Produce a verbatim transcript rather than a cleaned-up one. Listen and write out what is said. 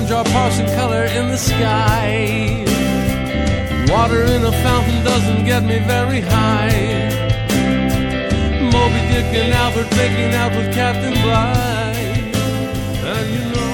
raindrop parsing color in the sky. Water in a fountain doesn't get me very high. Moby Dick and Albert making out with Captain Bligh. And you know